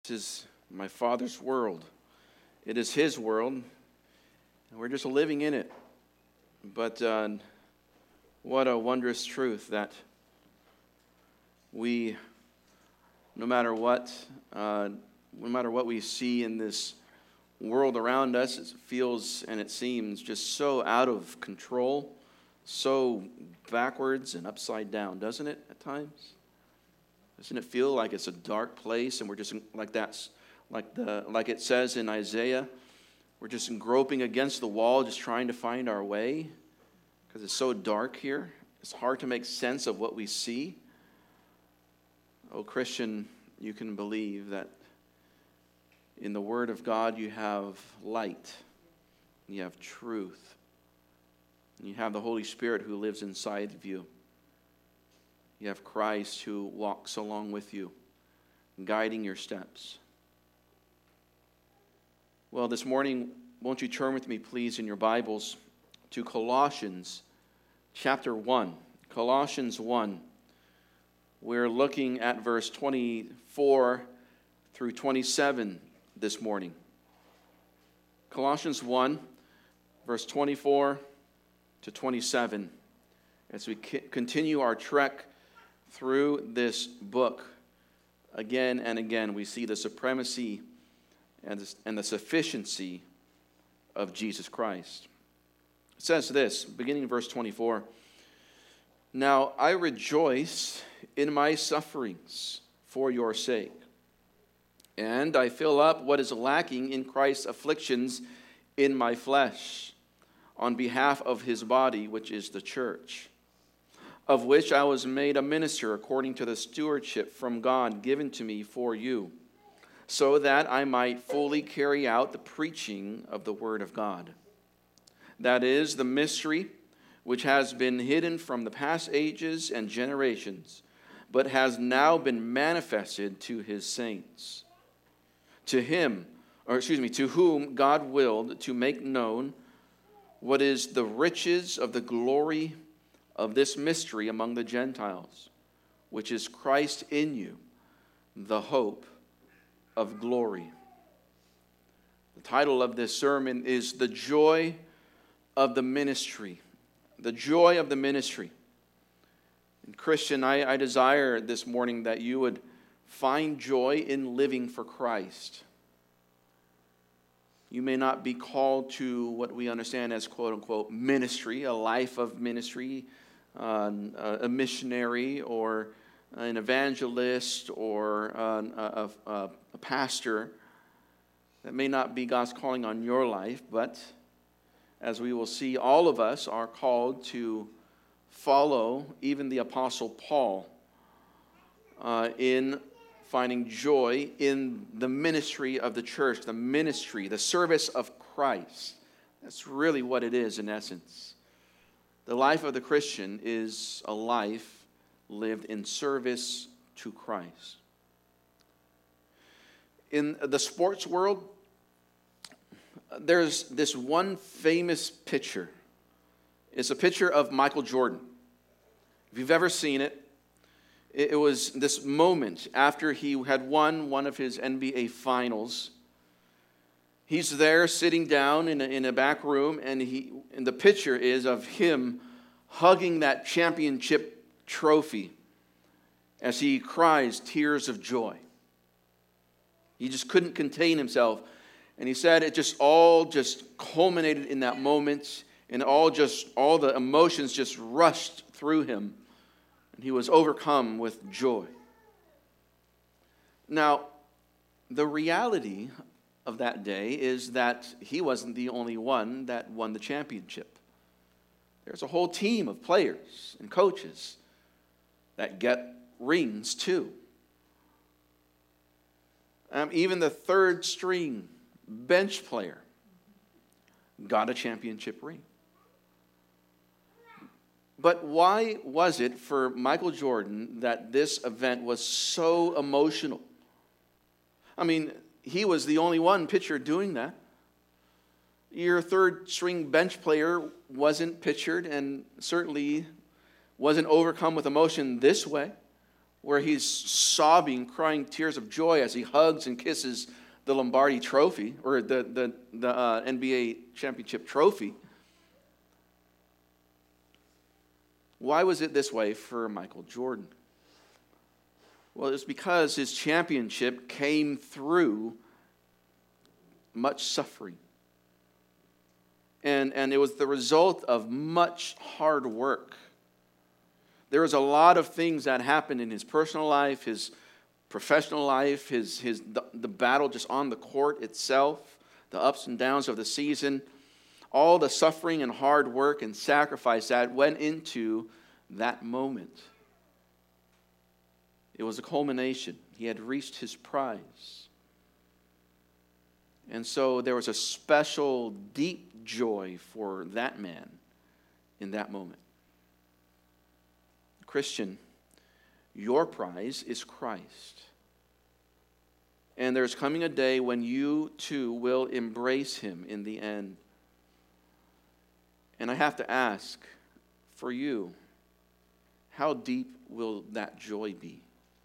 This is my Father's world. It is His world, and we're just living in it. But what a wondrous truth that we, no matter what we see in this world around us, it feels and it seems just so out of control, so backwards and upside down, doesn't it, at times? Doesn't it feel like it's a dark place and we're just like it says in Isaiah, we're just groping against the wall, just trying to find our way because it's so dark here. It's hard to make sense of what we see. Oh, Christian, you can believe that in the Word of God you have light, you have truth, and you have the Holy Spirit who lives inside of you. You have Christ who walks along with you, guiding your steps. Well, this morning, won't you turn with me, please, in your Bibles to Colossians chapter 1. Colossians 1. We're looking at verse 24 through 27 this morning. Colossians 1, verse 24 to 27. As we continue our trek through this book, again and again, we see the supremacy and the sufficiency of Jesus Christ. It says this, beginning in verse 24, "Now I rejoice in my sufferings for your sake, and I fill up what is lacking in Christ's afflictions in my flesh, on behalf of his body, which is the church, of which I was made a minister according to the stewardship from God given to me for you, so that I might fully carry out the preaching of the word of God. That is the mystery which has been hidden from the past ages and generations, but has now been manifested to his saints. To whom God willed to make known what is the riches of the glory of this mystery among the Gentiles, which is Christ in you, the hope of glory." The title of this sermon is "The Joy of the Ministry." The joy of the ministry. And Christian, I desire this morning that you would find joy in living for Christ. You may not be called to what we understand as quote-unquote ministry, a life of ministry, a missionary or an evangelist or a pastor. That may not be God's calling on your life, but as we will see, all of us are called to follow even the Apostle Paul in finding joy in the ministry of the church, the ministry, the service of Christ. That's really what it is in essence. The life of the Christian is a life lived in service to Christ. In the sports world, there's this one famous picture. It's a picture of Michael Jordan. If you've ever seen it, it was this moment after he had won one of his NBA finals. He's there sitting down in a back room, and the picture is of him hugging that championship trophy as he cries tears of joy. He just couldn't contain himself. And he said it all culminated in that moment, and all the emotions just rushed through him. And he was overcome with joy. Now, the reality of that day is that he wasn't the only one that won the championship. There's a whole team of players and coaches that get rings too. Even the third string bench player got a championship ring. But why was it for Michael Jordan that this event was so emotional? I mean, he was the only one pictured doing that. Your third string bench player wasn't pictured and certainly wasn't overcome with emotion this way. where he's sobbing, crying tears of joy as he hugs and kisses the Lombardi trophy, or the NBA championship trophy. Why was it this way for Michael Jordan? Well, it was because his championship came through much suffering. And it was the result of much hard work. There was a lot of things that happened in his personal life, his professional life, the battle just on the court itself, the ups and downs of the season, all the suffering and hard work and sacrifice that went into that moment. It was a culmination. He had reached his prize. And so there was a special, deep joy for that man in that moment. Christian, your prize is Christ. And there's coming a day when you too will embrace him in the end. And I have to ask, for you, how deep will that joy be?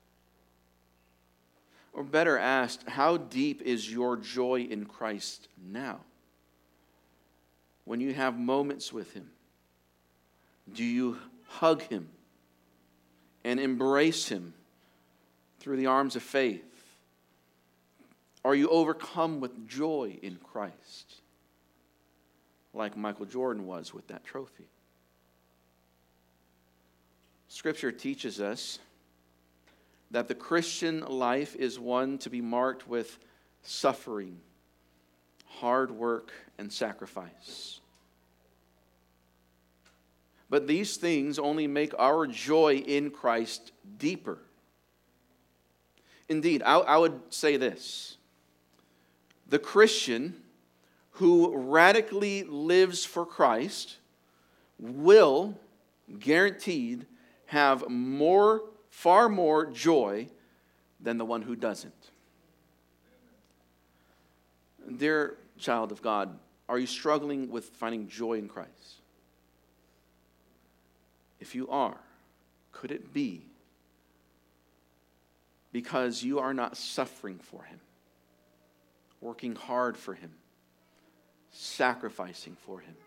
Or better asked, how deep is your joy in Christ now? When you have moments with him, do you hug him and embrace him through the arms of faith? Are you overcome with joy in Christ, like Michael Jordan was with that trophy? Scripture teaches us that the Christian life is one to be marked with suffering, hard work, and sacrifice. But these things only make our joy in Christ deeper. Indeed, I would say this. The Christian who radically lives for Christ will, guaranteed, have far more joy than the one who doesn't. Dear child of God, are you struggling with finding joy in Christ? If you are, could it be because you are not suffering for him, working hard for him, sacrificing for him?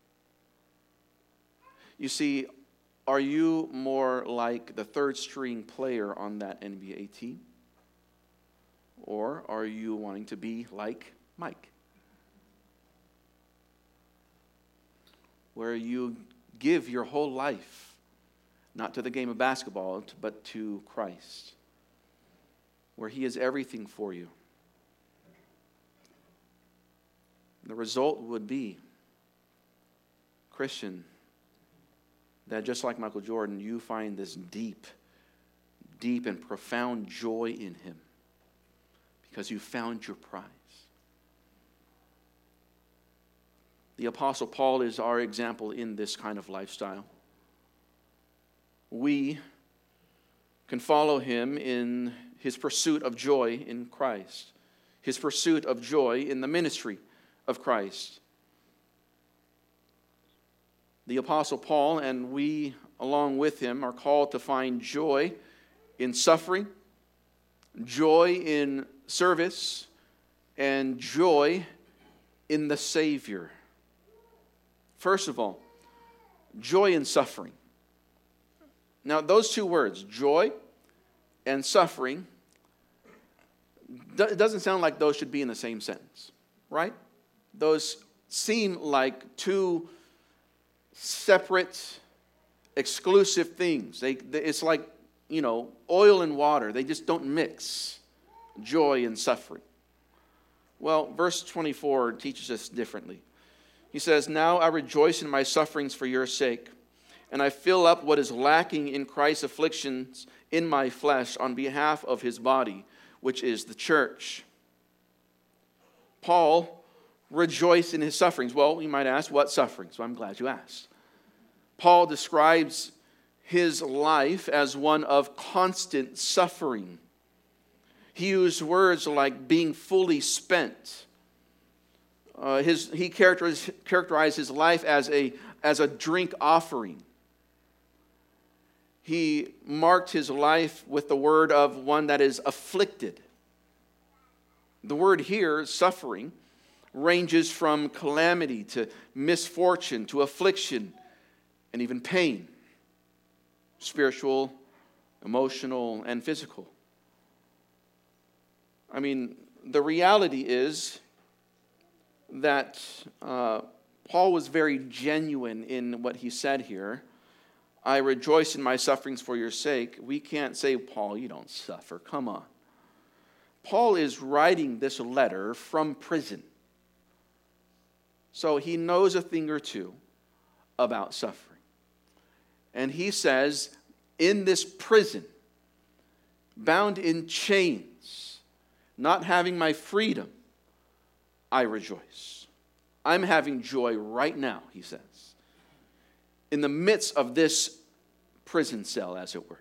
You see, are you more like the third string player on that NBA team? Or are you wanting to be like Mike, where you give your whole life, not to the game of basketball, but to Christ, where he is everything for you? The result would be, Christian, that just like Michael Jordan, you find this deep, deep and profound joy in him because you found your prize. The Apostle Paul is our example in this kind of lifestyle. We can follow him in his pursuit of joy in Christ, his pursuit of joy in the ministry of Christ. The Apostle Paul and we, along with him, are called to find joy in suffering, joy in service, and joy in the Savior. First of all, joy in suffering. Now, those two words, joy and suffering, it doesn't sound like those should be in the same sentence, right? Those seem like two separate, exclusive things. It's like, oil and water. They just don't mix, joy and suffering. Well, verse 24 teaches us differently. He says, "Now I rejoice in my sufferings for your sake, and I fill up what is lacking in Christ's afflictions in my flesh on behalf of his body, which is the church." Paul rejoiced in his sufferings. Well, you might ask, what suffering? So I'm glad you asked. Paul describes his life as one of constant suffering. He used words like being fully spent. He characterized his life as a drink offering. he marked his life with the word of one that is afflicted. The word here, suffering, ranges from calamity to misfortune to affliction and even pain, spiritual, emotional, and physical. I mean, the reality is that Paul was very genuine in what he said here. I rejoice in my sufferings for your sake. We can't say, Paul, you don't suffer. Come on. Paul is writing this letter from prison. So he knows a thing or two about suffering. And he says, in this prison, bound in chains, not having my freedom, I rejoice. I'm having joy right now, he says, in the midst of this prison cell, as it were.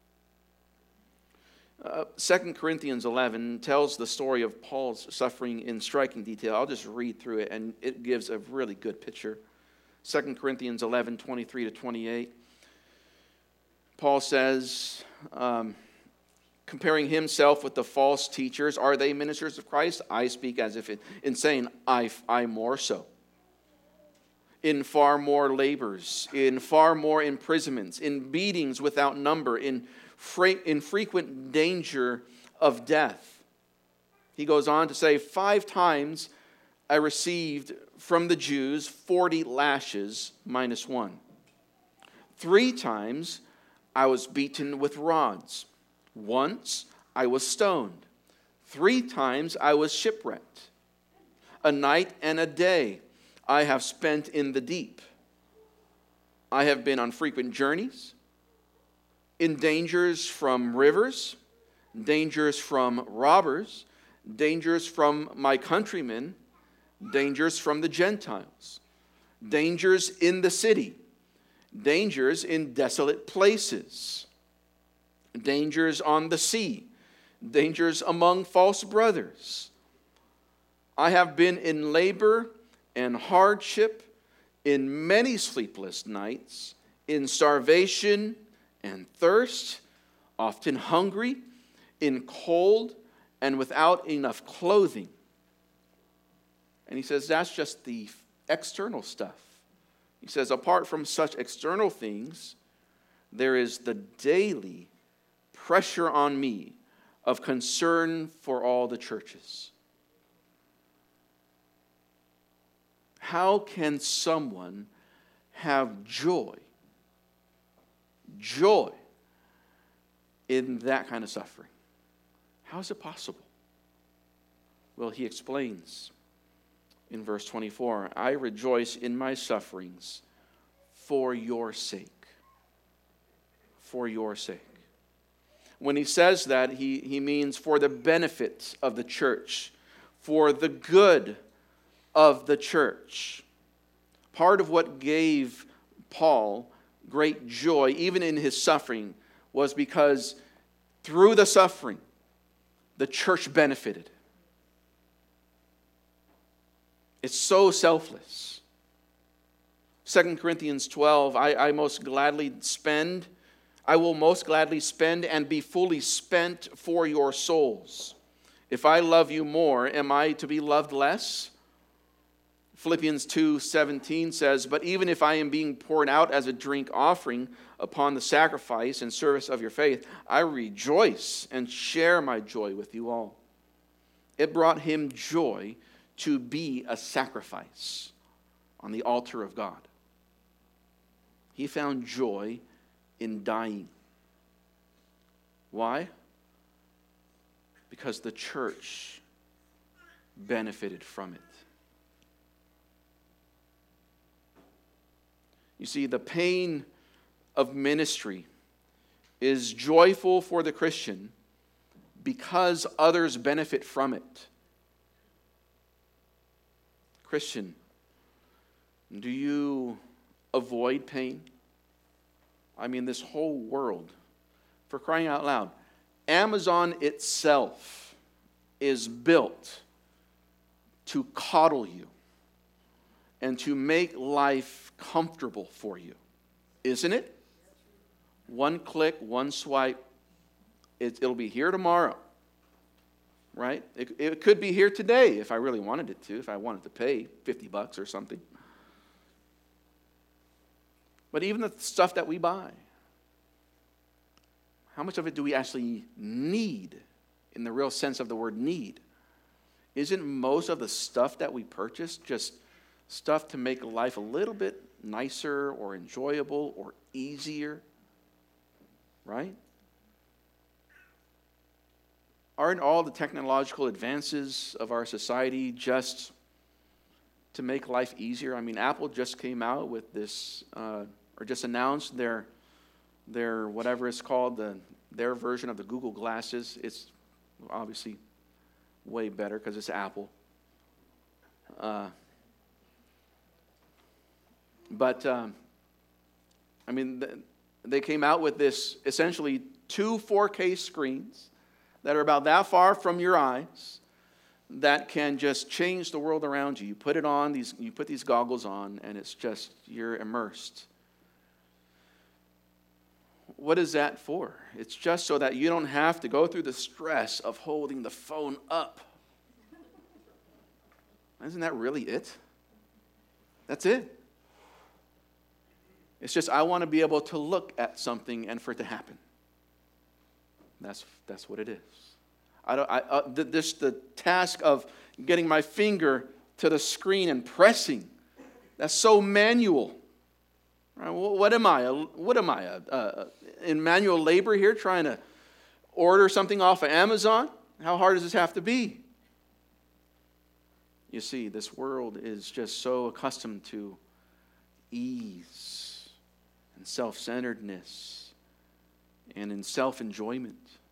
2 Corinthians 11 tells the story of Paul's suffering in striking detail. I'll just read through it, and it gives a really good picture. 2 Corinthians 11, 23 to 28. Paul says, comparing himself with the false teachers, are they ministers of Christ? I speak as if in saying, I more so. In far more labors, in far more imprisonments, in beatings without number, in frequent danger of death. He goes on to say, 5 times I received from the Jews 40 lashes minus 1. 3 times I was beaten with rods. Once I was stoned. 3 times I was shipwrecked. A night and a day I have spent in the deep. I have been on frequent journeys, in dangers from rivers, dangers from robbers, dangers from my countrymen, dangers from the Gentiles, dangers in the city, dangers in desolate places, dangers on the sea, dangers among false brothers. I have been in labor and hardship, in many sleepless nights, in starvation and thirst, often hungry, in cold, and without enough clothing. And he says that's just the external stuff. He says apart from such external things, there is the daily pressure on me of concern for all the churches. How can someone have joy in that kind of suffering? How is it possible? Well, he explains in verse 24, I rejoice in my sufferings for your sake. For your sake. When he says that, he means for the benefit of the church, for the good of the church. Part of what gave Paul great joy, even in his suffering, was because through the suffering, the church benefited. It's so selfless. 2 Corinthians 12, I will most gladly spend and be fully spent for your souls. If I love you more, am I to be loved less? Philippians 2:17 says, but even if I am being poured out as a drink offering upon the sacrifice and service of your faith, I rejoice and share my joy with you all. It brought him joy to be a sacrifice on the altar of God. He found joy in dying. Why? Because the church benefited from it. You see, the pain of ministry is joyful for the Christian because others benefit from it. Christian, do you avoid pain? I mean, this whole world, for crying out loud, Amazon itself is built to coddle you and to make life comfortable for you, isn't it? One click, one swipe, it'll be here tomorrow, right? It could be here today if I really wanted it to, if I wanted to pay $50 or something. But even the stuff that we buy, how much of it do we actually need in the real sense of the word need? Isn't most of the stuff that we purchase just stuff to make life a little bit nicer or enjoyable or easier? Right? Aren't all the technological advances of our society just to make life easier? I mean, Apple just came out with this, or just announced their whatever it's called, their version of the Google Glasses. It's obviously way better because it's Apple. But I mean, they came out with this essentially 2 4K screens that are about that far from your eyes that can just change the world around you. You put it on, you put these goggles on, and it's just, you're immersed. What is that for? It's just so that you don't have to go through the stress of holding the phone up. Isn't that really it? That's it. It's just, I want to be able to look at something and for it to happen. That's what it is. The task of getting my finger to the screen and pressing, that's so manual. Right? What am I? In manual labor here, trying to order something off of Amazon? How hard does this have to be? You see, this world is just so accustomed to ease and self-centeredness and in self-enjoyment.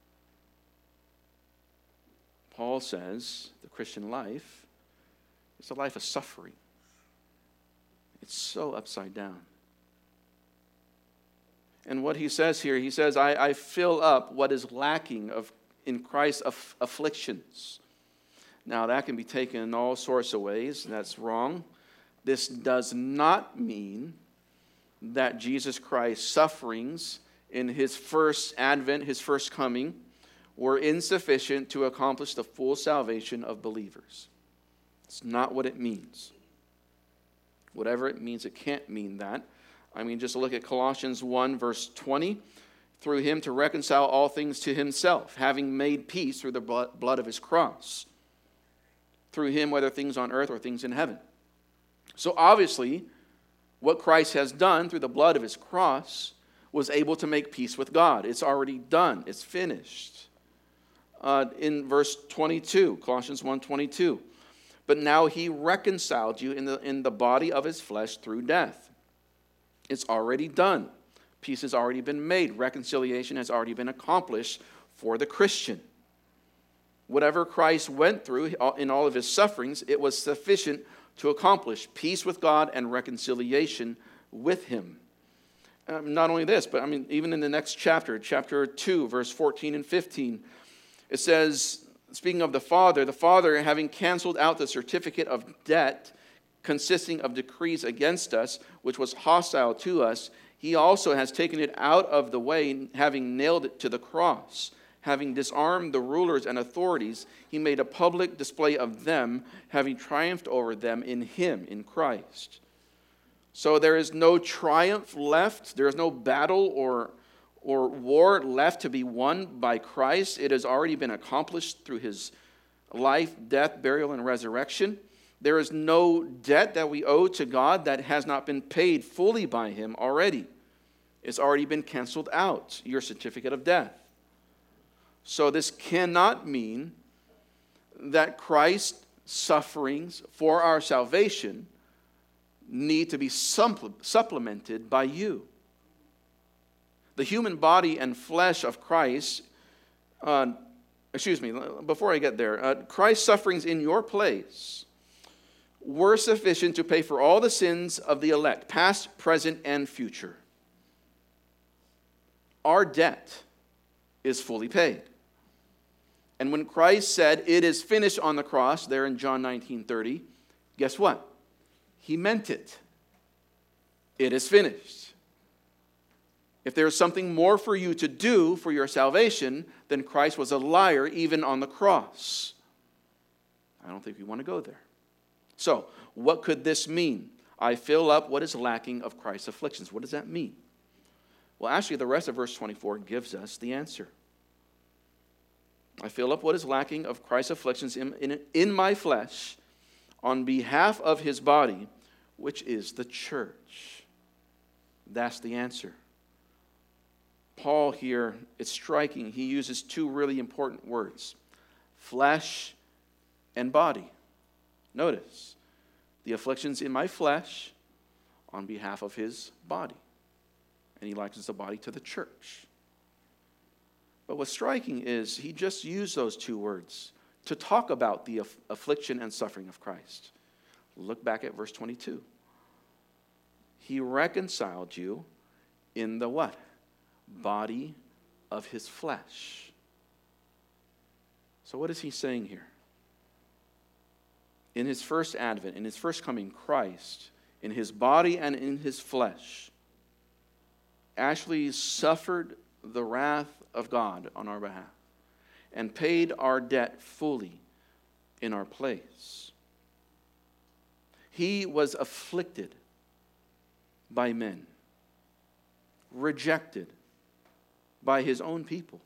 Paul says the Christian life is a life of suffering. It's so upside down. And what he says here, he says, I fill up what is lacking in Christ's afflictions. Now, that can be taken in all sorts of ways. That's wrong. This does not mean that Jesus Christ's sufferings in his first advent, his first coming, were insufficient to accomplish the full salvation of believers. It's not what it means. Whatever it means, it can't mean that. I mean, just look at Colossians 1, verse 20. Through him to reconcile all things to himself, having made peace through the blood of his cross. Through him, whether things on earth or things in heaven. So obviously, what Christ has done through the blood of his cross was able to make peace with God. It's already done. It's finished. In verse 22, Colossians 1:22. But now he reconciled you in the body of his flesh through death. It's already done. Peace has already been made. Reconciliation has already been accomplished for the Christian. Whatever Christ went through in all of his sufferings, it was sufficient to accomplish peace with God and reconciliation with him. Not only this, but I mean, even in the next chapter, chapter 2, verse 14 and 15, it says, speaking of the Father having canceled out the certificate of debt consisting of decrees against us, which was hostile to us, he also has taken it out of the way, having nailed it to the cross. Having disarmed the rulers and authorities, he made a public display of them, having triumphed over them in him, in Christ. So there is no triumph left. There is no battle or war left to be won by Christ. It has already been accomplished through his life, death, burial, and resurrection. There is no debt that we owe to God that has not been paid fully by him already. It's already been canceled out, your certificate of death. So this cannot mean that Christ's sufferings for our salvation need to be supplemented by you. The human body and flesh of Christ, before I get there, Christ's sufferings in your place were sufficient to pay for all the sins of the elect, past, present, and future. Our debt is fully paid. And when Christ said, "It is finished" on the cross, there in John 19:30, guess what? He meant it. It is finished. If there is something more for you to do for your salvation, then Christ was a liar even on the cross. I don't think we want to go there. So, what could this mean? I fill up what is lacking of Christ's afflictions. What does that mean? Well, actually, the rest of verse 24 gives us the answer. I fill up what is lacking of Christ's afflictions in my flesh on behalf of his body, which is the church. That's the answer. Paul here, it's striking. He uses two really important words, flesh and body. Notice, the afflictions in my flesh on behalf of his body. And he likens the body to the church. But what's striking is he just used those two words to talk about the affliction and suffering of Christ. Look back at verse 22. He reconciled you in the what? Body of his flesh. So what is he saying here? In his first advent, in his first coming, Christ, in his body and in his flesh, actually suffered the wrath of God on our behalf and paid our debt fully in our place. He was afflicted by men, rejected by his own people.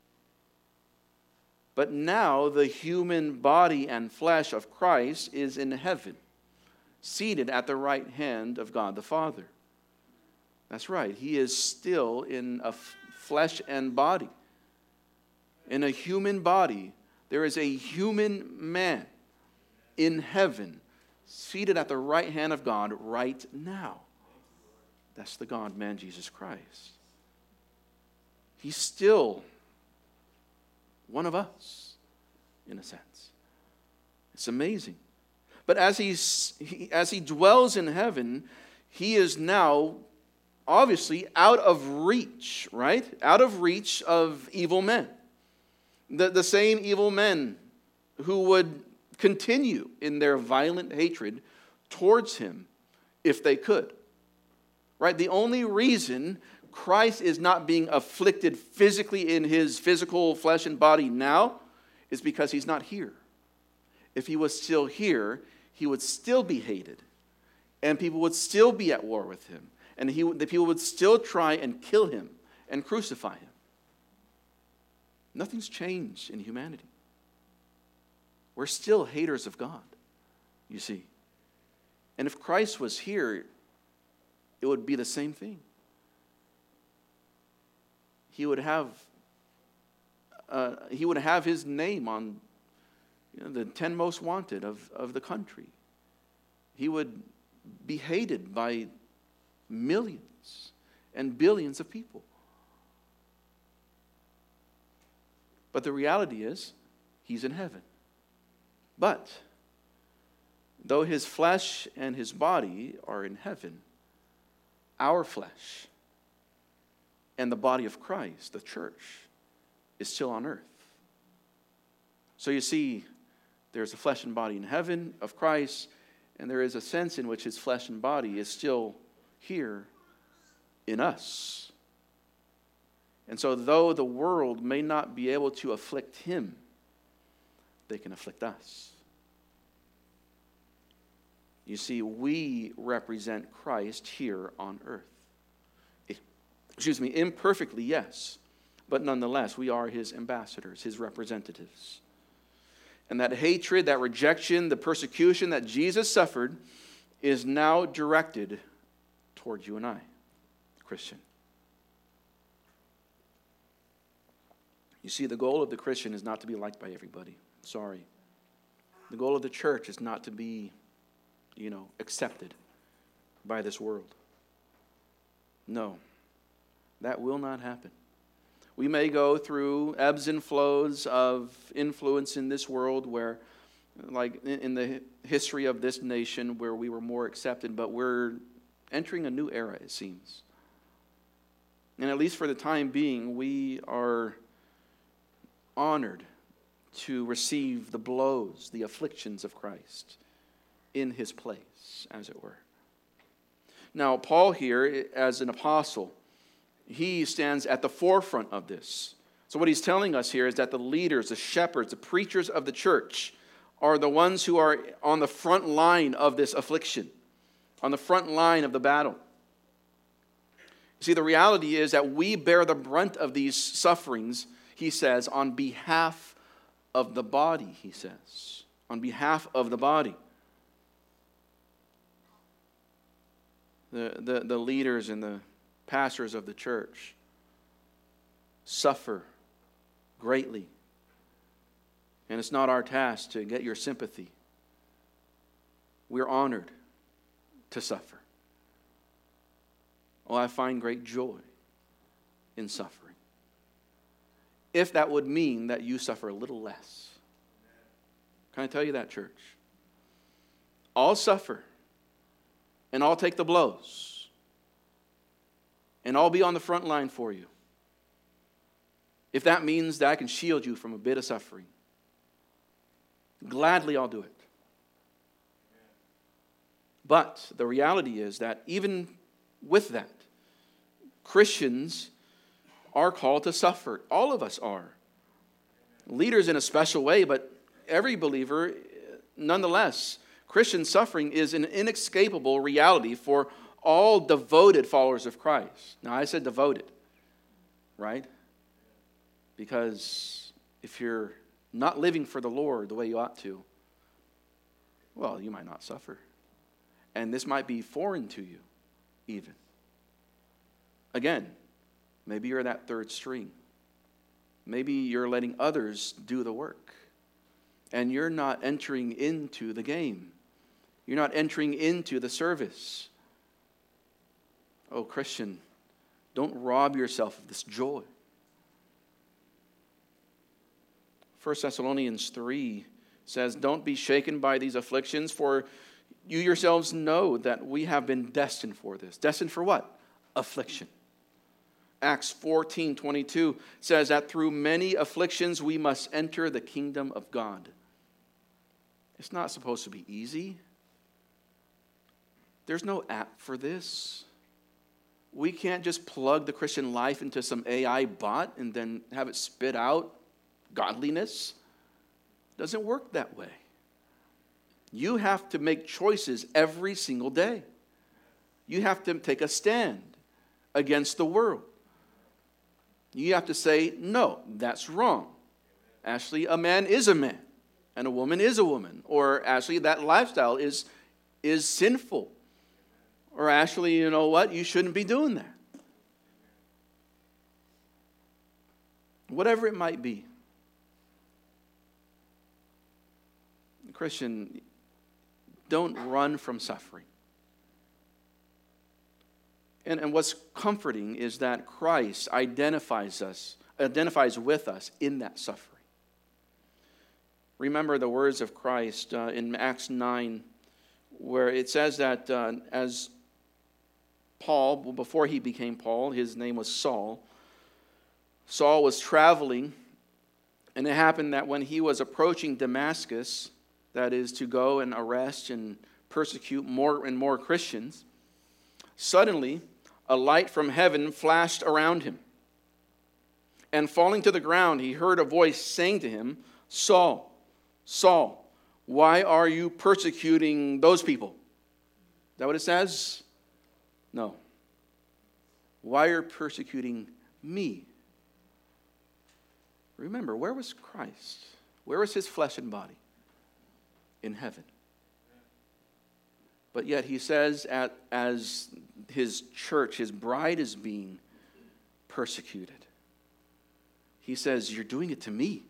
But now the human body and flesh of Christ is in heaven, seated at the right hand of God the Father. That's right. He is still in a flesh and body. In a human body, there is a human man in heaven, seated at the right hand of God right now. That's the God-man, Jesus Christ. He's still one of us, in a sense. It's amazing. But as he dwells in heaven, he is now obviously out of reach, right? Out of reach of evil men. The same evil men who would continue in their violent hatred towards him if they could. Right? The only reason Christ is not being afflicted physically in his physical flesh and body now is because he's not here. If he was still here, he would still be hated. And people would still be at war with him. And the people would still try and kill him and crucify him. Nothing's changed in humanity. We're still haters of God, you see. And if Christ was here, it would be the same thing. He would have his name on the 10 most wanted of the country. He would be hated by millions and billions of people. But the reality is, he's in heaven. But though his flesh and his body are in heaven, our flesh and the body of Christ, the church, is still on earth. So you see, there's a flesh and body in heaven of Christ, and there is a sense in which his flesh and body is still here in us. And so though the world may not be able to afflict him, they can afflict us. You see, we represent Christ here on earth. Imperfectly, yes, but nonetheless, we are his ambassadors, his representatives. And that hatred, that rejection, the persecution that Jesus suffered is now directed toward you and I, Christian. You see, the goal of the Christian is not to be liked by everybody. Sorry. The goal of the church is not to be, accepted by this world. No. That will not happen. We may go through ebbs and flows of influence in this world where, like in the history of this nation, where we were more accepted, but we're entering a new era, it seems. And at least for the time being, we are honored to receive the blows, the afflictions of Christ in his place, as it were. Now, Paul here, as an apostle, He stands at the forefront of this. So what he's telling us here is that the leaders, the shepherds, the preachers of the church are the ones who are on the front line of this affliction, on the front line of the battle. See, the reality is that we bear the brunt of these sufferings, he says, on behalf of the body, he says. On behalf of the body. The leaders and the pastors of the church suffer greatly. And it's not our task to get your sympathy. We're honored to suffer. Well, I find great joy in suffering. If that would mean that you suffer a little less. Can I tell you that, church? I'll suffer, and I'll take the blows, and I'll be on the front line for you. If that means that I can shield you from a bit of suffering, gladly I'll do it. But the reality is that even with that, Christians are called to suffer. All of us are. Leaders in a special way, but every believer, nonetheless, Christian suffering is an inescapable reality for all devoted followers of Christ. Now, I said devoted, right? Because if you're not living for the Lord the way you ought to, well, you might not suffer. And this might be foreign to you, even. Again, maybe you're that third string. Maybe you're letting others do the work. And you're not entering into the game. You're not entering into the service. Oh, Christian, don't rob yourself of this joy. 1 Thessalonians 3 says, "Don't be shaken by these afflictions, for you yourselves know that we have been destined for this." Destined for what? Affliction. Acts 14:22 says that through many afflictions we must enter the kingdom of God. It's not supposed to be easy. There's no app for this. We can't just plug the Christian life into some AI bot and then have it spit out godliness. It doesn't work that way. You have to make choices every single day. You have to take a stand against the world. You have to say, no, that's wrong. Actually, a man is a man, and a woman is a woman. Or actually, that lifestyle is sinful. Or actually, you know what? You shouldn't be doing that. Whatever it might be. Christian, don't run from suffering. And what's comforting is that Christ identifies with us in that suffering. Remember the words of Christ in Acts 9, where it says that as Paul, before he became Paul, his name was Saul. Saul was traveling, and it happened that when he was approaching Damascus, that is to go and arrest and persecute more and more Christians, suddenly a light from heaven flashed around him. And falling to the ground, he heard a voice saying to him, "Saul, Saul, why are you persecuting those people?" Is that what it says? No. Why are you persecuting me? Remember, where was Christ? Where was his flesh and body? In heaven. But yet he says as his church, his bride is being persecuted, he says, "You're doing it to me."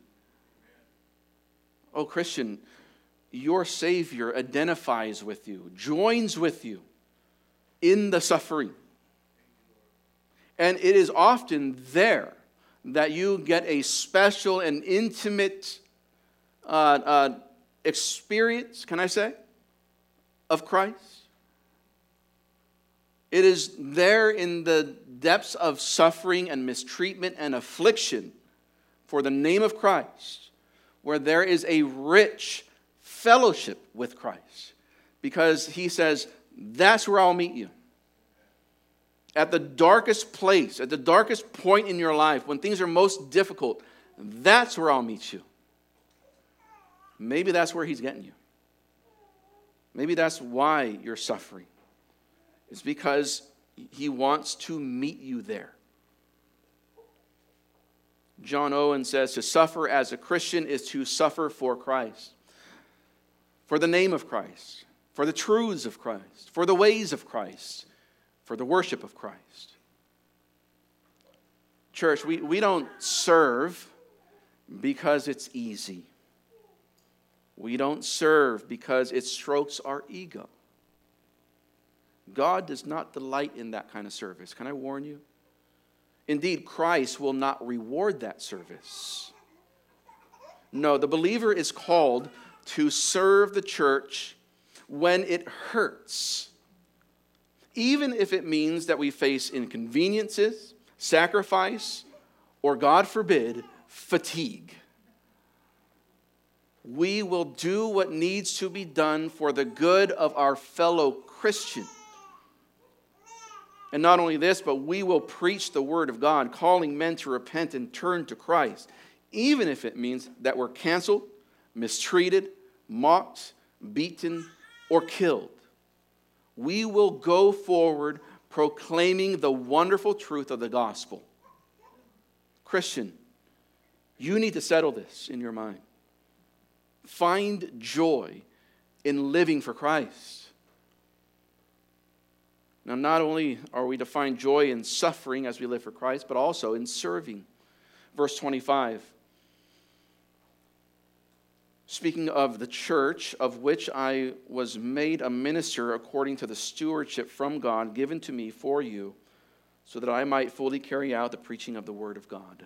Oh, Christian, your Savior identifies with you, joins with you in the suffering. And it is often there that you get a special and intimate experience, can I say, of Christ. It is there in the depths of suffering and mistreatment and affliction for the name of Christ where there is a rich fellowship with Christ. Because he says, that's where I'll meet you. at the darkest place, at the darkest point in your life, when things are most difficult, that's where I'll meet you. Maybe that's where he's getting you. Maybe that's why you're suffering. It's because he wants to meet you there. John Owen says, to suffer as a Christian is to suffer for Christ, for the name of Christ, for the truths of Christ, for the ways of Christ, for the worship of Christ. Church, we don't serve because it's easy. We don't serve because it strokes our ego. God does not delight in that kind of service. Can I warn you? Indeed, Christ will not reward that service. No, the believer is called to serve the church when it hurts, even if it means that we face inconveniences, sacrifice, or, God forbid, fatigue. We will do what needs to be done for the good of our fellow Christian. And not only this, but we will preach the word of God, calling men to repent and turn to Christ, even if it means that we're canceled, mistreated, mocked, beaten, or killed. We will go forward proclaiming the wonderful truth of the gospel. Christian, you need to settle this in your mind. Find joy in living for Christ. Now, not only are we to find joy in suffering as we live for Christ, but also in serving. Verse 25. Speaking of the church, of which I was made a minister according to the stewardship from God given to me for you, so that I might fully carry out the preaching of the word of God.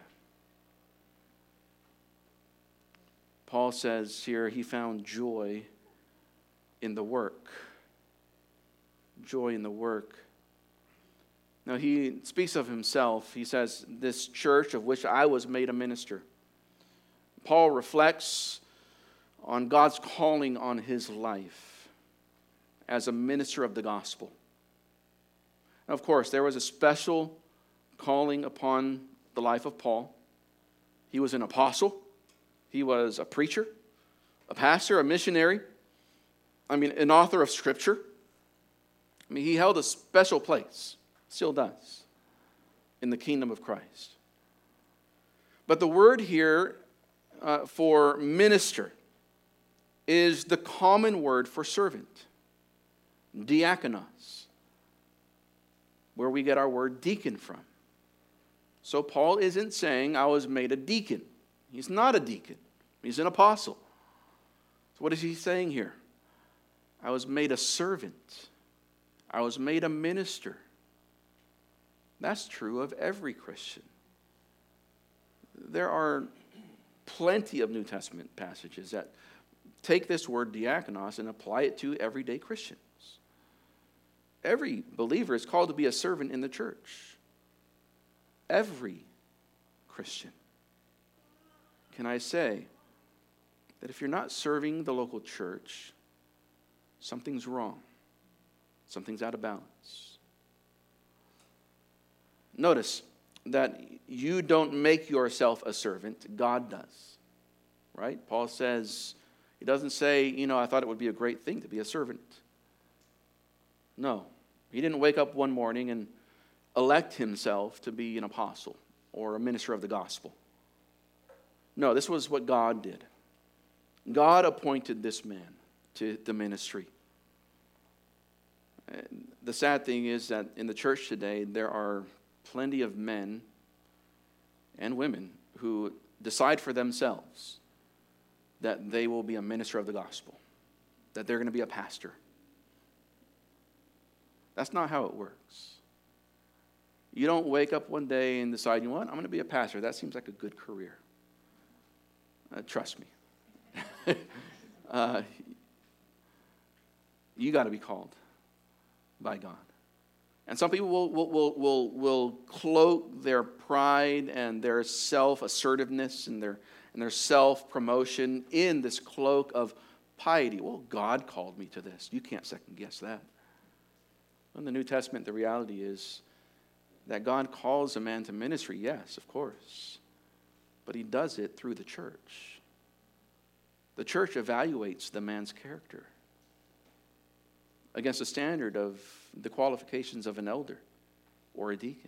Paul says here he found joy in the work. Joy in the work. Now he speaks of himself. He says, this church of which I was made a minister. Paul reflects on God's calling on his life as a minister of the gospel. Now, of course, there was a special calling upon the life of Paul. He was an apostle. He was a preacher, a pastor, a missionary. An author of Scripture. He held a special place, still does, in the kingdom of Christ. But the word here for minister is the common word for servant, diakonos, where we get our word deacon from. So Paul isn't saying I was made a deacon. He's not a deacon. He's an apostle. So what is he saying here? I was made a servant. I was made a minister. That's true of every Christian. There are plenty of New Testament passages that take this word diakonos and apply it to everyday Christians. Every believer is called to be a servant in the church. Every Christian. Can I say that if you're not serving the local church, something's wrong. Something's out of balance. Notice that you don't make yourself a servant. God does. Right? Paul says, he doesn't say, I thought it would be a great thing to be a servant. No. He didn't wake up one morning and elect himself to be an apostle or a minister of the gospel. No, this was what God did. God appointed this man to the ministry. And the sad thing is that in the church today, there are plenty of men and women who decide for themselves that they will be a minister of the gospel, that they're going to be a pastor. That's not how it works. You don't wake up one day and decide, you know what, I'm going to be a pastor. That seems like a good career. Trust me. You got to be called by God. And some people will cloak their pride and their self-assertiveness and their self-promotion in this cloak of piety. Well, God called me to this. You can't second guess that. In the New Testament, the reality is That God calls a man to ministry, yes, of course. But he does it through the church. The church evaluates the man's character against the standard of the qualifications of an elder or a deacon.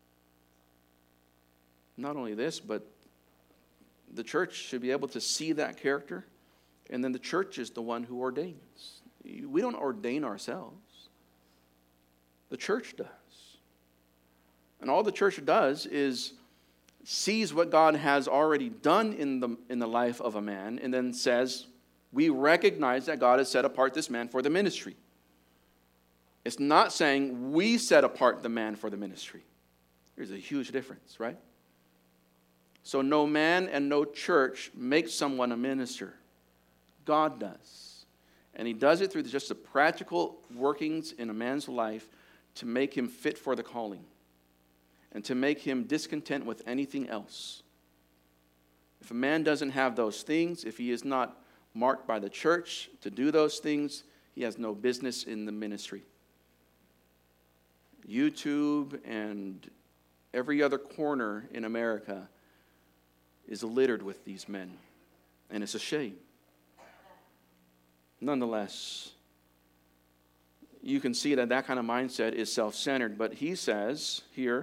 Not only this, but the church should be able to see that character, and then the church is the one who ordains. We don't ordain ourselves. The church does. And all the church does is sees what God has already done in the life of a man, and then says, we recognize that God has set apart this man for the ministry. It's not saying we set apart the man for the ministry. There's a huge difference, right? So no man and no church makes someone a minister. God does. And he does it through just the practical workings in a man's life to make him fit for the calling and to make him discontent with anything else. If a man doesn't have those things, if he is not marked by the church to do those things, he has no business in the ministry. YouTube and every other corner in America is littered with these men, and it's a shame. Nonetheless, you can see that kind of mindset is self-centered, but he says here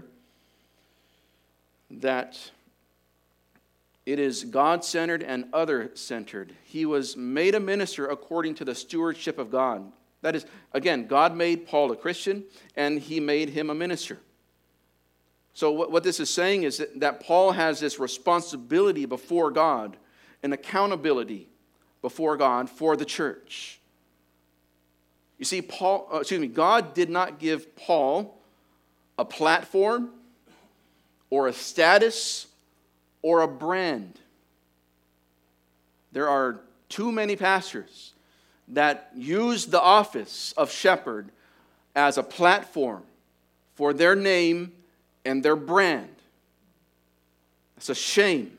that it is God-centered and other-centered. He was made a minister according to the stewardship of God. That is, again, God made Paul a Christian, and he made him a minister. So what this is saying is that Paul has this responsibility before God, an accountability before God for the church. You see, God did not give Paul a platform or a status or a brand. There are too many pastors that use the office of shepherd as a platform for their name and their brand. It's a shame.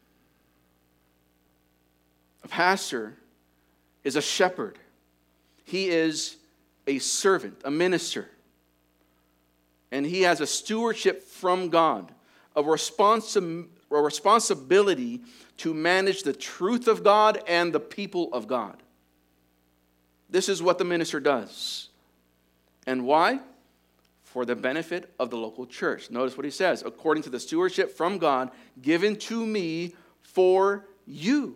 A pastor is a shepherd. He is a servant, a minister. And he has a stewardship from God, a responsibility to manage the truth of God and the people of God. This is what the minister does. And why? For the benefit of the local church. Notice what he says, according to the stewardship from God given to me for you.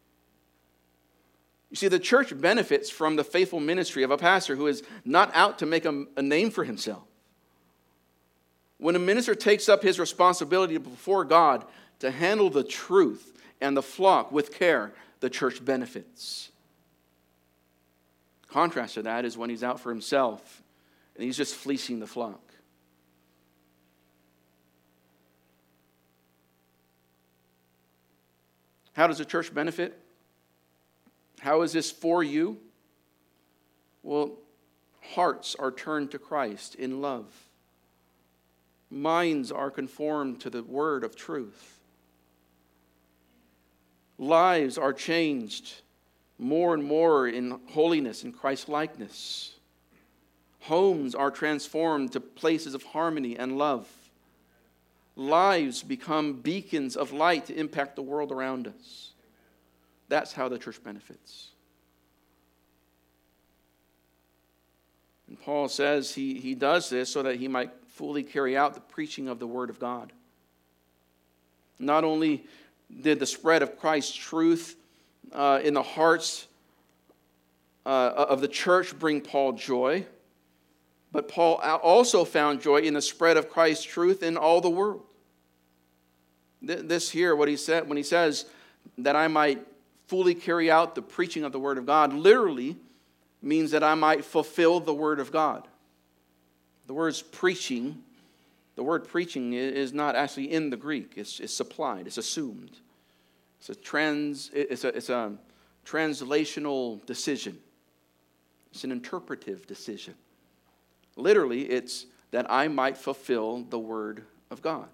You see, the church benefits from the faithful ministry of a pastor who is not out to make a name for himself. When a minister takes up his responsibility before God to handle the truth and the flock with care, the church benefits. Contrast to that is when he's out for himself and he's just fleecing the flock. How does the church benefit? How is this for you? Well, hearts are turned to Christ in love. Minds are conformed to the word of truth. Lives are changed more and more in holiness and Christ-likeness. Homes are transformed to places of harmony and love. Lives become beacons of light to impact the world around us. That's how the church benefits. And Paul says he does this so that he might fully carry out the preaching of the Word of God. Not only did the spread of Christ's truth in the hearts of the church bring Paul joy, but Paul also found joy in the spread of Christ's truth in all the world. This here, what he said when he says that I might fully carry out the preaching of the Word of God, literally means that I might fulfill the Word of God. The word preaching is not actually in the Greek. It's supplied. It's assumed. It's a translational decision. It's an interpretive decision. Literally, it's that I might fulfill the Word of God.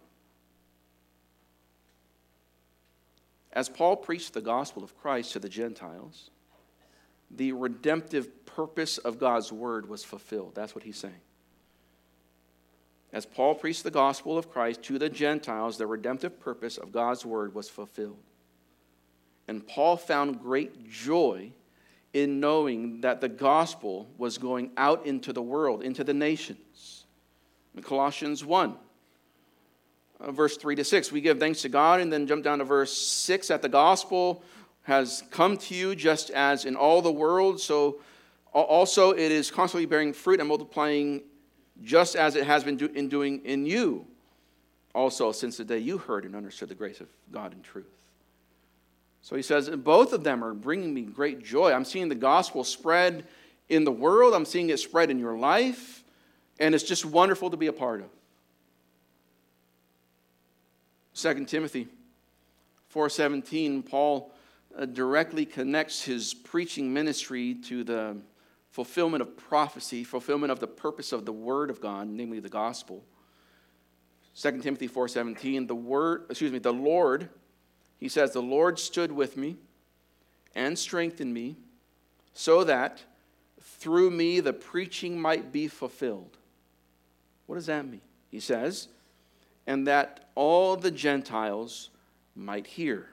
As Paul preached the gospel of Christ to the Gentiles, the redemptive purpose of God's Word was fulfilled. That's what he's saying. As Paul preached the gospel of Christ to the Gentiles, the redemptive purpose of God's word was fulfilled. And Paul found great joy in knowing that the gospel was going out into the world, into the nations. In Colossians 1, verse 3 to 6, we give thanks to God, and then jump down to verse 6, that the gospel has come to you just as in all the world, so also it is constantly bearing fruit and multiplying just as it has been doing in you, also since the day you heard and understood the grace of God in truth. So he says, both of them are bringing me great joy. I'm seeing the gospel spread in the world. I'm seeing it spread in your life. And it's just wonderful to be a part of. 2 Timothy 4:17, Paul directly connects his preaching ministry to the fulfillment of prophecy, fulfillment of the purpose of the word of God, namely the gospel. 2 Timothy 4:17, the Lord, he says, the Lord stood with me and strengthened me so that through me the preaching might be fulfilled. What does that mean? He says, and that all the Gentiles might hear.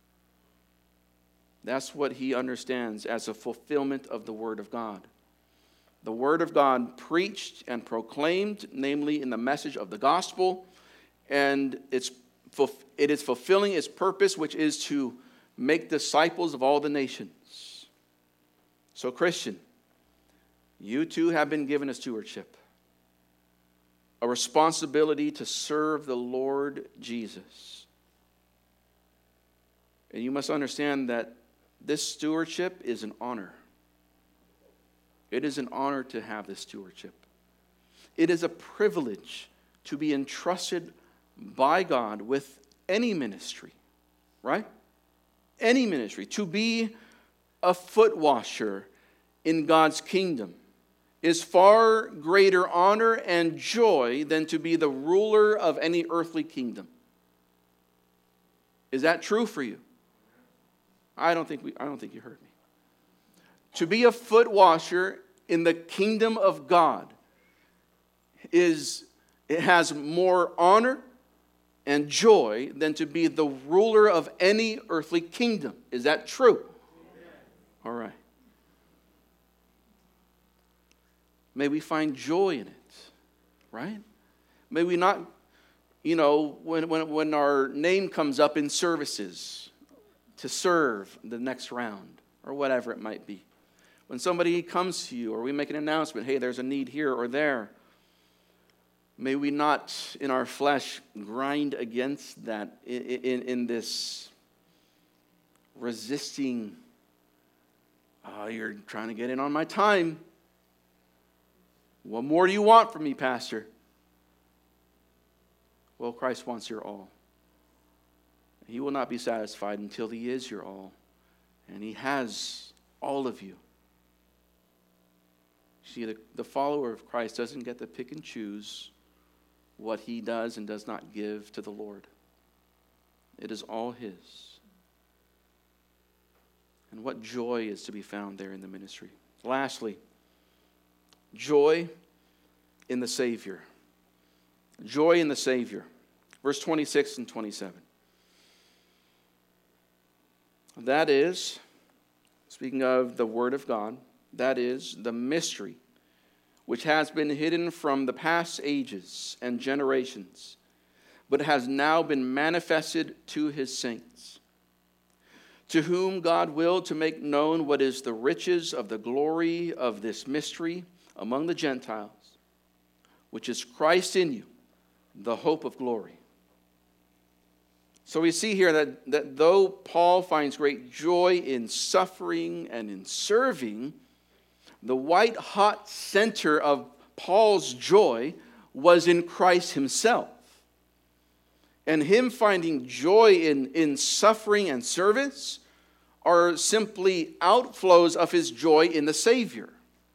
That's what he understands as a fulfillment of the word of God. The word of God preached and proclaimed, namely in the message of the gospel, and it is fulfilling its purpose, which is to make disciples of all the nations. So, Christian, you too have been given a stewardship, a responsibility to serve the Lord Jesus. And you must understand that this stewardship is an honor. It is an honor to have this stewardship. It is a privilege to be entrusted by God with any ministry, right? Any ministry. To be a foot washer in God's kingdom is far greater honor and joy than to be the ruler of any earthly kingdom. Is that true for you? I don't think you heard me. To be a foot washer in the kingdom of God it has more honor and joy than to be the ruler of any earthly kingdom. Is that true? All right. May we find joy in it, right? May we not, when our name comes up in services to serve the next round or whatever it might be. When somebody comes to you or we make an announcement, hey, there's a need here or there, may we not in our flesh grind against that in this resisting, you're trying to get in on my time. What more do you want from me, Pastor? Well, Christ wants your all. He will not be satisfied until he is your all. And he has all of you. See, the follower of Christ doesn't get to pick and choose what he does and does not give to the Lord. It is all his. And what joy is to be found there in the ministry. Lastly, joy in the Savior. Joy in the Savior. Verse 26 and 27. That is, speaking of the Word of God, that is the mystery which has been hidden from the past ages and generations, but has now been manifested to his saints, to whom God willed to make known what is the riches of the glory of this mystery among the Gentiles, which is Christ in you, the hope of glory. So we see here that though Paul finds great joy in suffering and in serving, the white-hot center of Paul's joy was in Christ himself. And him finding joy in suffering and service are simply outflows of his joy in the Savior.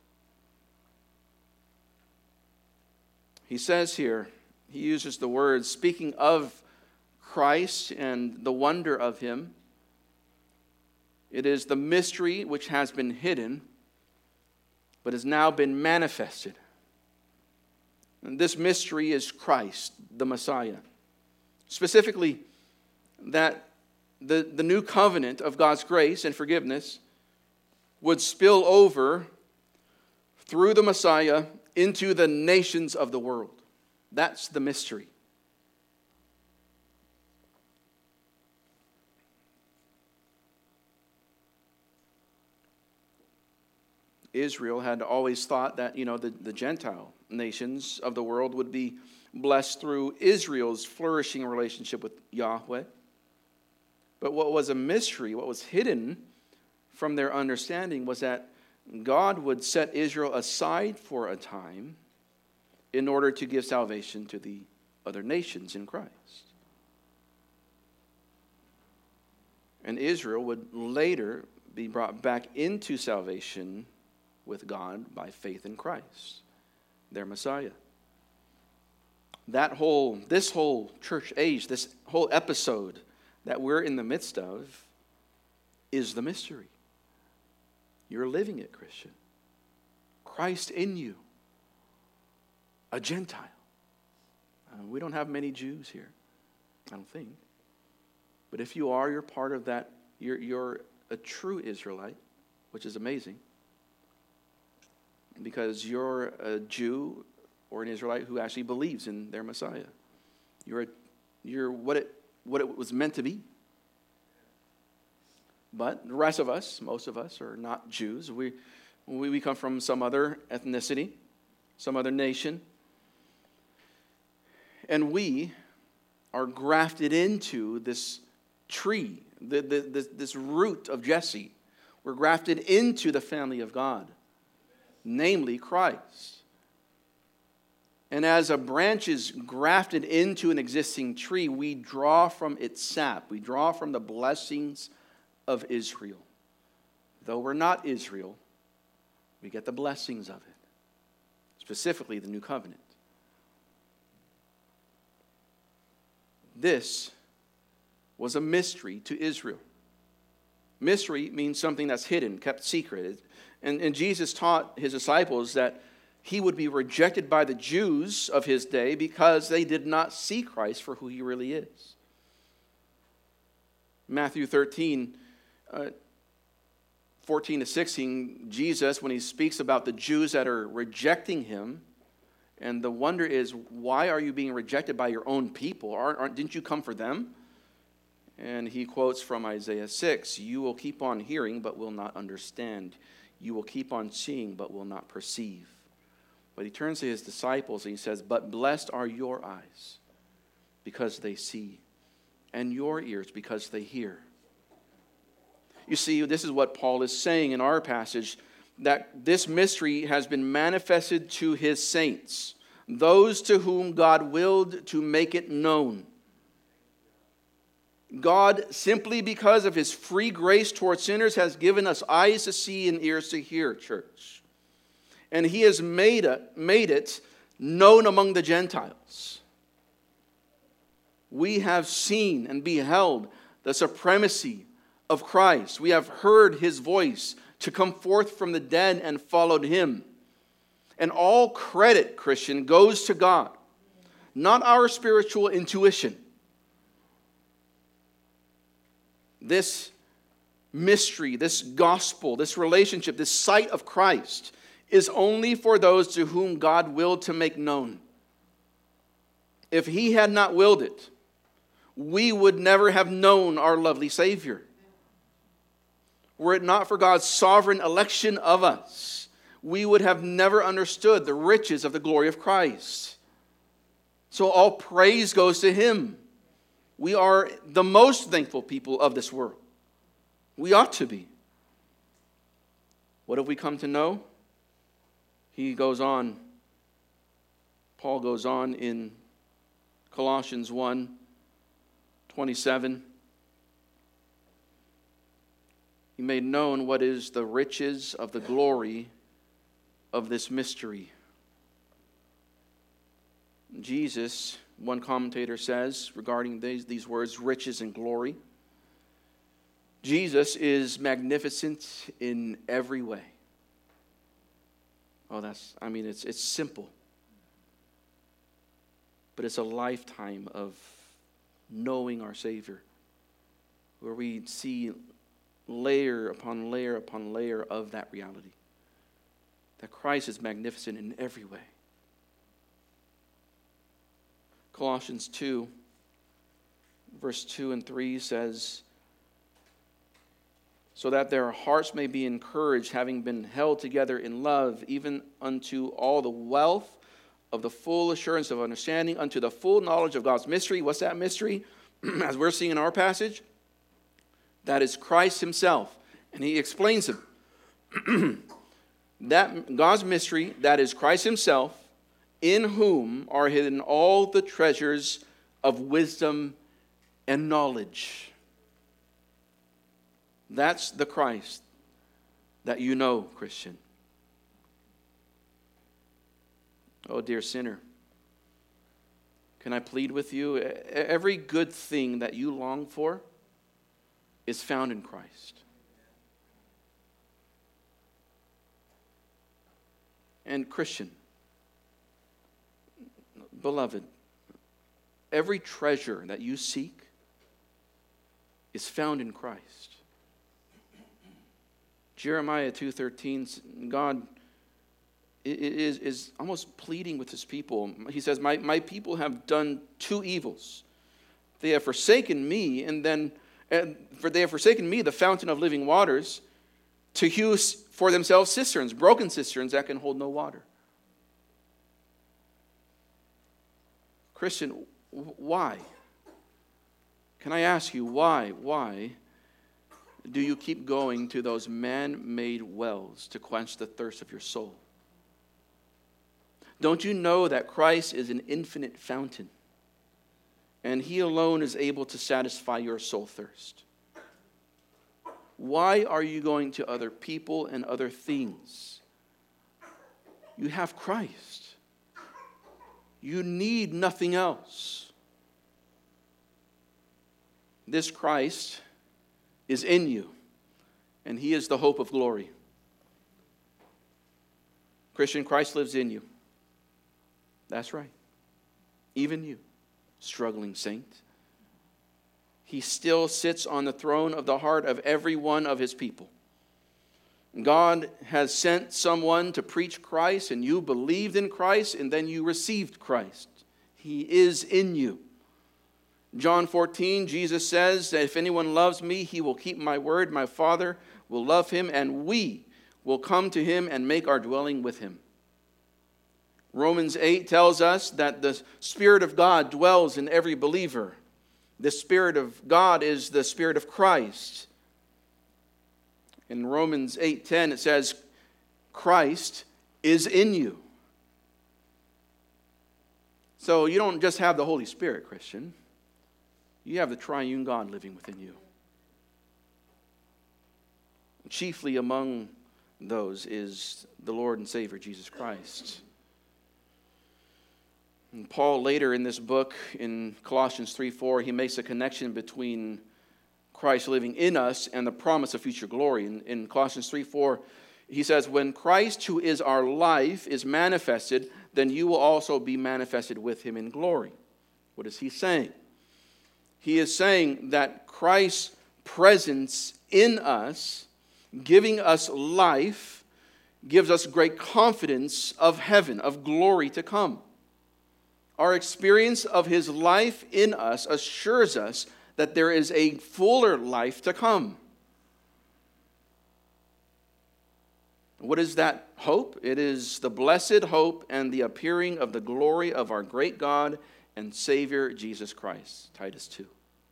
He says here, he uses the words, speaking of Christ and the wonder of him, it is the mystery which has been hidden, but has now been manifested. And this mystery is Christ, the Messiah. Specifically, that the new covenant of God's grace and forgiveness would spill over through the Messiah into the nations of the world. That's the mystery. Israel had always thought that, the Gentile nations of the world would be blessed through Israel's flourishing relationship with Yahweh. But what was a mystery, what was hidden from their understanding, was that God would set Israel aside for a time in order to give salvation to the other nations in Christ. And Israel would later be brought back into salvation with God by faith in Christ, their Messiah. This whole church age, this whole episode that we're in the midst of is the mystery. You're living it, Christian. Christ in you, a Gentile. We don't have many Jews here, I don't think. But if you are, you're part of that. You're a true Israelite, which is amazing. Because you're a Jew or an Israelite who actually believes in their Messiah. You're what it was meant to be. But the rest of us, most of us, are not Jews. We come from some other ethnicity, some other nation. And we are grafted into this tree, this root of Jesse. We're grafted into the family of God, namely Christ. And as a branch is grafted into an existing tree, we draw from its sap. We draw from the blessings of Israel. Though we're not Israel, we get the blessings of it, specifically the new covenant. This was a mystery to Israel. Mystery means something that's hidden, kept secret. And Jesus taught his disciples that he would be rejected by the Jews of his day because they did not see Christ for who he really is. Matthew 13, 14 to 16, Jesus, when he speaks about the Jews that are rejecting him, and the wonder is, why are you being rejected by your own people? Didn't you come for them? And he quotes from Isaiah 6, "You will keep on hearing, but will not understand. You will keep on seeing, but will not perceive." But he turns to his disciples and he says, "But blessed are your eyes, because they see, and your ears, because they hear." You see, this is what Paul is saying in our passage, that this mystery has been manifested to his saints, those to whom God willed to make it known. God, simply because of his free grace toward sinners, has given us eyes to see and ears to hear, church. And he has made it known among the Gentiles. We have seen and beheld the supremacy of Christ. We have heard his voice to come forth from the dead and followed him. And all credit, Christian, goes to God, not our spiritual intuition. This mystery, this gospel, this relationship, this sight of Christ is only for those to whom God willed to make known. If he had not willed it, we would never have known our lovely Savior. Were it not for God's sovereign election of us, we would have never understood the riches of the glory of Christ. So all praise goes to him. We are the most thankful people of this world. We ought to be. What have we come to know? He goes on, Paul goes on in Colossians 1:27. He made known what is the riches of the glory of this mystery. Jesus, one commentator says regarding these words, riches and glory, Jesus is magnificent in every way. Oh, it's simple. but it's a lifetime of knowing our Savior, where we see layer upon layer upon layer of that reality, that Christ is magnificent in every way. Colossians 2, verse 2 and 3 says, so that their hearts may be encouraged, having been held together in love, even unto all the wealth of the full assurance of understanding, unto the full knowledge of God's mystery. What's that mystery? As we're seeing in our passage, that is Christ himself. And he explains it. That God's mystery, that is Christ himself, in whom are hidden all the treasures of wisdom and knowledge. That's the Christ that you know, Christian. Oh, dear sinner, can I plead with you? Every good thing that you long for is found in Christ. And Christian, beloved, every treasure that you seek is found in Christ. Jeremiah 2:13, God is almost pleading with his people. He says, my people have done two evils. They have forsaken me, they have forsaken me, the fountain of living waters, to hew for themselves cisterns, broken cisterns that can hold no water. Christian, why? Can I ask you why? Why do you keep going to those man-made wells to quench the thirst of your soul? Don't you know that Christ is an infinite fountain, and he alone is able to satisfy your soul thirst? Why are you going to other people and other things? You have Christ. You need nothing else. This Christ is in you, and he is the hope of glory. Christian, Christ lives in you. That's right. Even you, struggling saint. He still sits on the throne of the heart of every one of his people. God has sent someone to preach Christ, and you believed in Christ, and then you received Christ. He is in you. John 14, Jesus says that if anyone loves me, he will keep my word. My Father will love him, and we will come to him and make our dwelling with him. Romans 8 tells us that the Spirit of God dwells in every believer. The Spirit of God is the Spirit of Christ. In Romans 8:10 it says, Christ is in you. So you don't just have the Holy Spirit, Christian. You have the triune God living within you. Chiefly among those is the Lord and Savior, Jesus Christ. And Paul later in this book, in Colossians 3:4, he makes a connection between Christ living in us and the promise of future glory. In Colossians 3:4, he says, when Christ, who is our life, is manifested, then you will also be manifested with him in glory. What is he saying? He is saying that Christ's presence in us, giving us life, gives us great confidence of heaven, of glory to come. Our experience of his life in us assures us that there is a fuller life to come. What is that hope? It is the blessed hope and the appearing of the glory of our great God and Savior, Jesus Christ. Titus 2.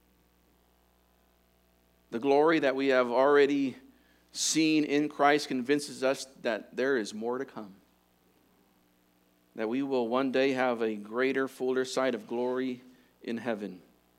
The glory that we have already seen in Christ convinces us that there is more to come. That we will one day have a greater, fuller sight of glory in heaven.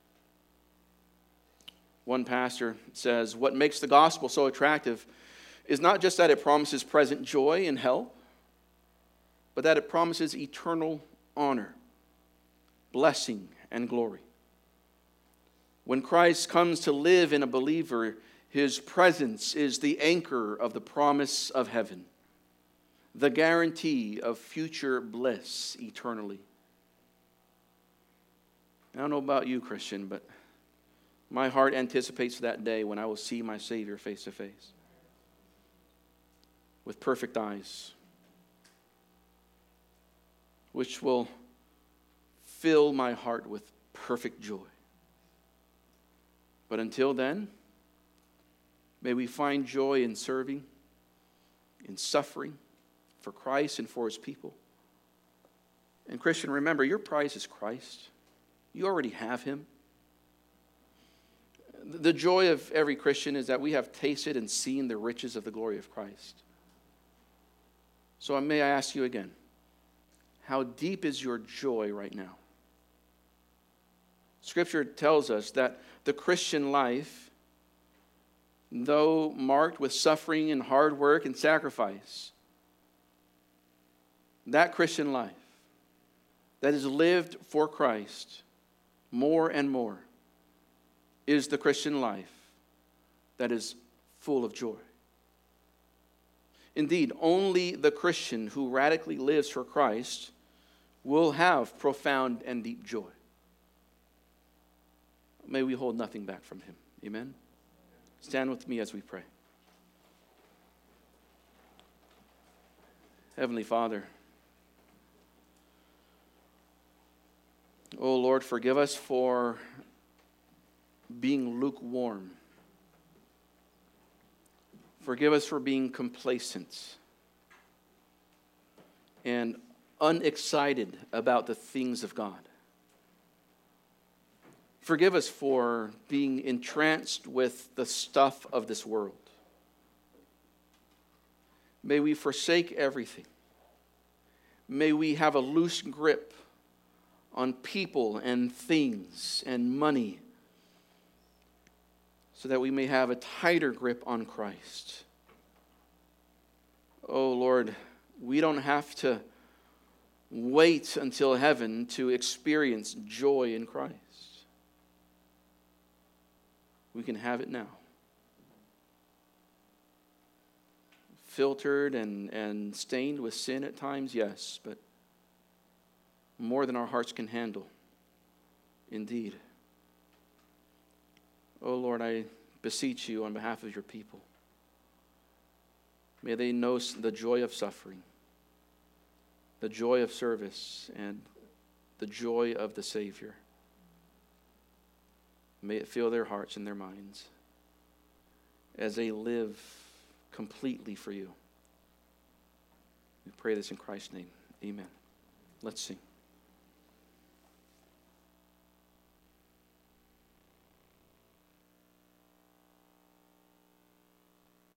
One pastor says, what makes the gospel so attractive is not just that it promises present joy in hell, but that it promises eternal honor, blessing, and glory. When Christ comes to live in a believer, his presence is the anchor of the promise of heaven, the guarantee of future bliss eternally. I don't know about you, Christian, but my heart anticipates that day when I will see my Savior face to face with perfect eyes, which will fill my heart with perfect joy. But until then, may we find joy in serving, in suffering for Christ and for His people. And Christian, remember, your prize is Christ. You already have Him. The joy of every Christian is that we have tasted and seen the riches of the glory of Christ. So may I ask you again, how deep is your joy right now? Scripture tells us that the Christian life, though marked with suffering and hard work and sacrifice, that Christian life that is lived for Christ more and more is the Christian life that is full of joy. Indeed, only the Christian who radically lives for Christ will have profound and deep joy. May we hold nothing back from Him. Amen? Stand with me as we pray. Heavenly Father, oh Lord, forgive us for being lukewarm. Forgive us for being complacent and unexcited about the things of God. Forgive us for being entranced with the stuff of this world. May we forsake everything. May we have a loose grip on people and things and money, so that we may have a tighter grip on Christ. Oh Lord, we don't have to wait until heaven to experience joy in Christ. We can have it now. Filtered and stained with sin at times, yes, but more than our hearts can handle, indeed. Oh Lord, I beseech you on behalf of your people. May they know the joy of suffering, the joy of service, and the joy of the Savior. May it fill their hearts and their minds as they live completely for you. We pray this in Christ's name. Amen. Let's sing.